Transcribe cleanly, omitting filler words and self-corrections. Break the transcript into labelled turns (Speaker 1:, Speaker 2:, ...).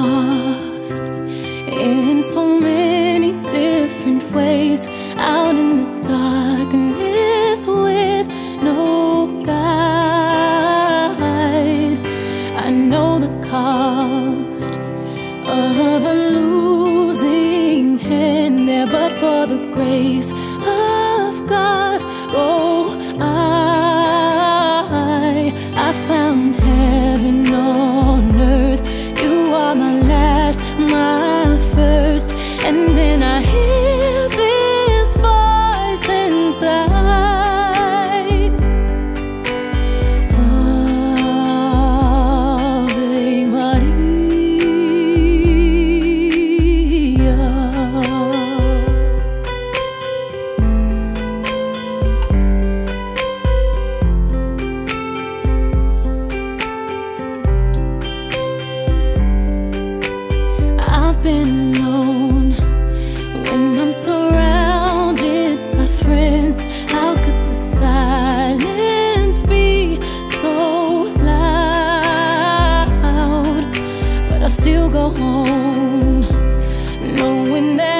Speaker 1: lost in so many different ways, out in the darkness with no guide. I know the cost of a losing hand there, but for the grace of God, oh, I found heaven on earth. You are my last, my first, and then I hear this voice inside. Ave Maria. I've been alone when I'm surrounded by friends. How could the silence be so loud? But I still go home knowing that